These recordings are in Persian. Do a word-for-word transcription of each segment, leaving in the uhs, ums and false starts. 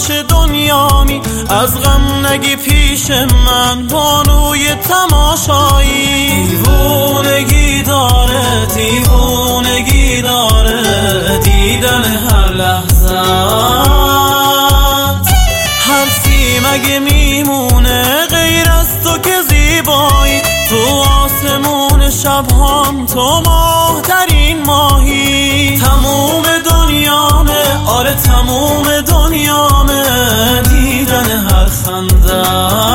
باش دنیامی، از غم نگی پیش من بانوی تماشایی. دیوونگی داره دیوونگی داره دیدن هر لحظه، حرفی مگه میمونه غیر از تو که زیبایی. تو آسمون شبهام تو ماه در این ماهی. تموم دنیامه آره تموم دنیامه دیدن هر خنده.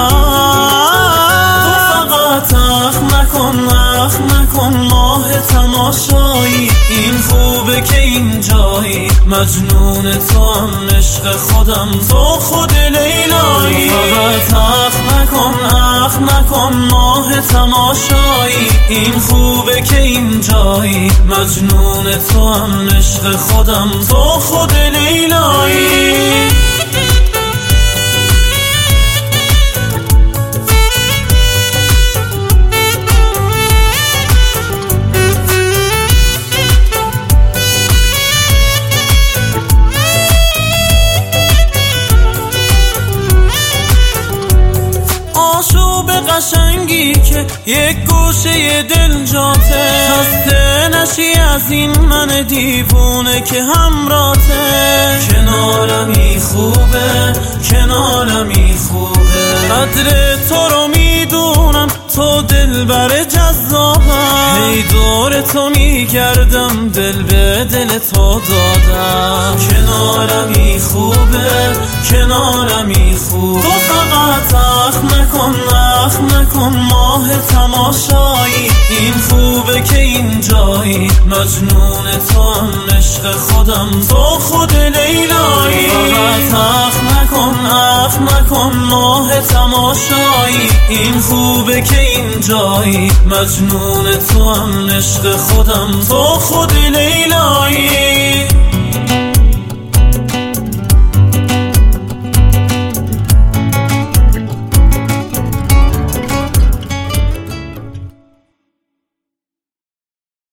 تو فقط اخ نکن اخ نکن ماه تماشایی. این خوبه که این جایی مجنون تو هم عشق خودم تو خود لیلایی. فقط اخ نکن اخ نکن ماه تماشایی. این خوبه که این جایی مجنون تو هم عشق خودم تو خود لیلایی. آشوب قشنگی که یک گوشه دل جاته، خسته نشی از این من دیوونه که همراته. کنارمی خوبه کنارمی خوبه، قدر تو رو میدونم تو دلبر جذابم. هی دور تو میگردم دل به دل تو دادم. کنارمی خوبه کنارمی خوبه. تو فقط اخ نکن اخ نکن ماه تماشایی. این خوبه که این جایی مجنون تو هم عشق خودم تو خود لیلایی. فقط اخ نکن اخ نکن ماه تماشایی. این خوبه که این جایی مجنون تو هم عشق خودم تو خود لیلایی.